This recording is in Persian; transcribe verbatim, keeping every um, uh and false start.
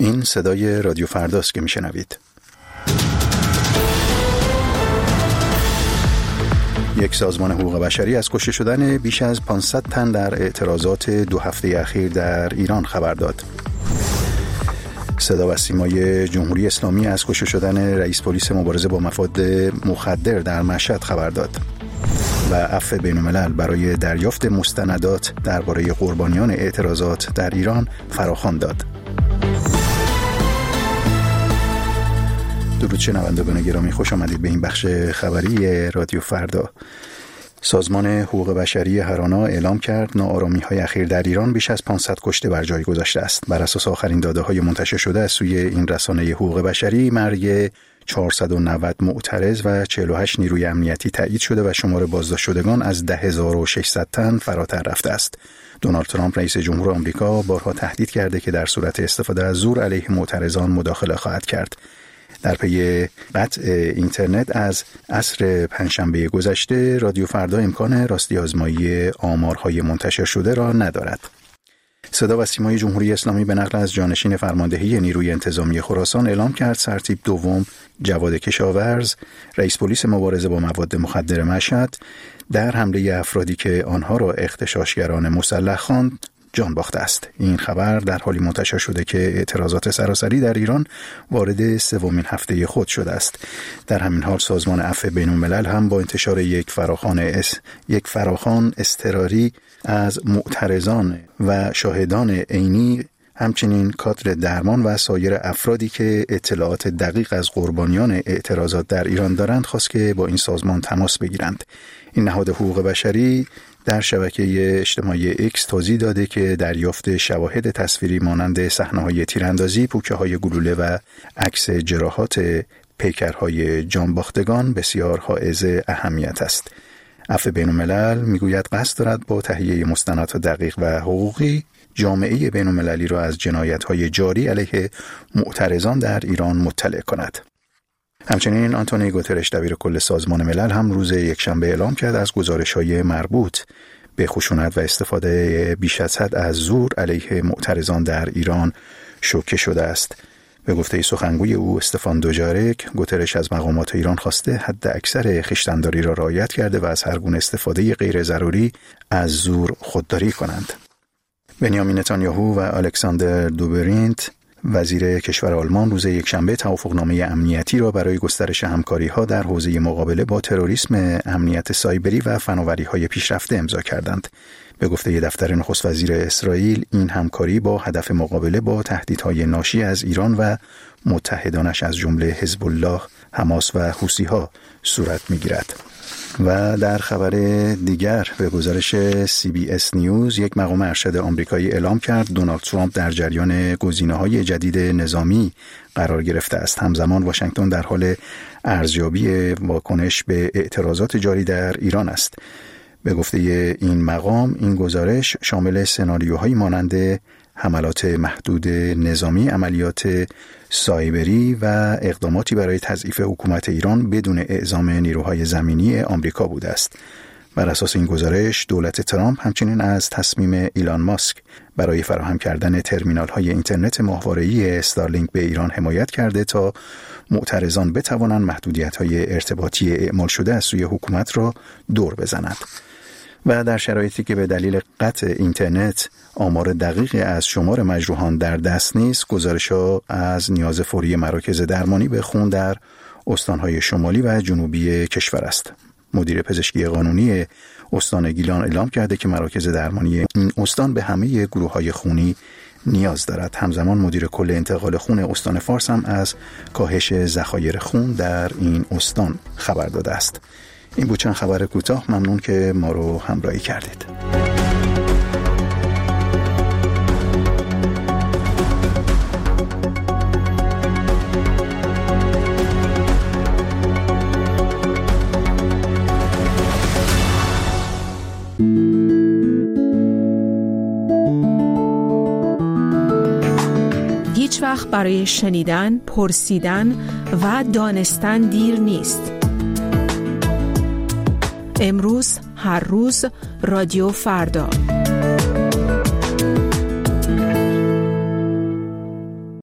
این صدای رادیو فرداست که میشنوید. یک سازمان حقوق بشری از کشته شدن بیش از پانصد تن در اعتراضات دو هفته اخیر در ایران خبر داد. صدا و سیمای جمهوری اسلامی از کشته شدن رئیس پلیس مبارزه با مواد مخدر در مشهد خبر داد و عفو بین‌الملل برای دریافت مستندات درباره قربانیان اعتراضات در ایران فراخوان داد. درود شنوندگان گرامی، خوش آمدید به این بخش خبری رادیو فردا. سازمان حقوق بشری هرانا اعلام کرد ناآرامی‌های اخیر در ایران بیش از پانصد کشته بر جای گذاشته است. بر اساس آخرین داده‌های منتشر شده از سوی این رسانه حقوق بشری، مرگ چهارصد و نود معترض و چهل و هشت نیروی امنیتی تایید شده و شمار بازداشت شدگان از ده هزار و ششصد تن فراتر رفته است. دونالد ترامپ رئیس جمهور آمریکا بارها تهدید کرده که در صورت استفاده از زور علیه معترضان مداخله خواهد کرد. در پی قطع اینترنت از عصر پنجشنبه گذشته، رادیو فردا امکان راستی آزمایی آمارهای منتشر شده را ندارد. صدا و سیمای جمهوری اسلامی به نقل از جانشین فرماندهی نیروی انتظامی خراسان اعلام کرد سرتیپ دوم جواد کشاورز، رئیس پلیس مبارزه با مواد مخدر مشهد، در حمله افرادی که آنها را اغتشاشگران مسلح خواند جان باخته است. این خبر در حالی منتشر شده که اعتراضات سراسری در ایران وارد سومین هفته خود شده است. در همین حال سازمان عفو بین‌الملل هم با انتشار یک فراخوان اس یک فراخوان اضطراری از معترضان و شاهدان عینی، همچنین کادر درمان و سایر افرادی که اطلاعات دقیق از قربانیان اعتراضات در ایران دارند خواست که با این سازمان تماس بگیرند. این نهاد حقوق بشری در شبکه اجتماعی ایکس توضیح داده که دریافت شواهد تصویری مانند صحنه‌های تیراندازی، پوکه‌های گلوله و عکس جراحات پیکرهای جانباختگان بسیار حائز اهمیت است. عفو بین‌الملل میگوید قصد دارد با تهیه مستندات دقیق و حقوقی جامعه بین‌المللی را از جنایت‌های جاری علیه معترضان در ایران مطلع کند. همچنین آنتونیو گوترش دبیر کل سازمان ملل هم روز یکشنبه اعلام کرد از گزارش‌های مربوط به خشونت و استفاده بیش از حد از زور علیه معترضان در ایران شوکه شده است. به گفته سخنگوی او استفان دوجارک، گوترش از مقامات ایران خواسته حد اکثر خویشتن‌داری را رعایت کرده و از هر گونه استفاده غیر ضروری از زور خودداری کنند. بنیامین نتانیاهو و الکساندر دوبرینت وزیر کشور آلمان روز یکشنبه توافقنامه امنیتی را برای گسترش همکاری‌ها در حوزه مقابله با تروریسم، امنیت سایبری و فناوری‌های پیشرفته امضا کردند. به گفته دفتر نخست وزیر اسرائیل، این همکاری با هدف مقابله با تهدیدهای ناشی از ایران و متحدانش از جمله حزب الله، حماس و حوثی‌ها صورت می‌گیرد. و در خبر دیگر به گزارش سی بی اس نیوز، یک مقام ارشد آمریکایی اعلام کرد دونالد ترامپ در جریان گزینه‌های جدید نظامی قرار گرفته است. همزمان واشنگتن در حال ارزیابی واکنش به اعتراضات جاری در ایران است. به گفته این مقام، این گزارش شامل سناریوهایی مانند حملات محدود نظامی، عملیات سایبری و اقداماتی برای تضعیف حکومت ایران بدون اعزام نیروهای زمینی آمریکا بوده است. بر اساس این گزارش، دولت ترامپ همچنین از تصمیم ایلان ماسک برای فراهم کردن ترمینال‌های اینترنت ماهواره‌ای استارلینک به ایران حمایت کرده تا معترضان بتوانند محدودیت‌های ارتباطی اعمال شده از سوی حکومت را دور بزنند. و در شرایطی که به دلیل قطع اینترنت آمار دقیقی از شمار مجروحان در دست نیست، گزارش‌ها از نیاز فوری مراکز درمانی به خون در استان‌های شمالی و جنوبی کشور است. مدیر پزشکی قانونی استان گیلان اعلام کرده که مراکز درمانی این استان به همه گروه‌های خونی نیاز دارد. همزمان مدیر کل انتقال خون استان فارس هم از کاهش ذخایر خون در این استان خبر داده است. این بود چند خبر کوتاه. ممنون که ما رو همراهی کردید. هیچ وقت برای شنیدن، پرسیدن و دانستن دیر نیست. امروز، هر روز، رادیو فردا.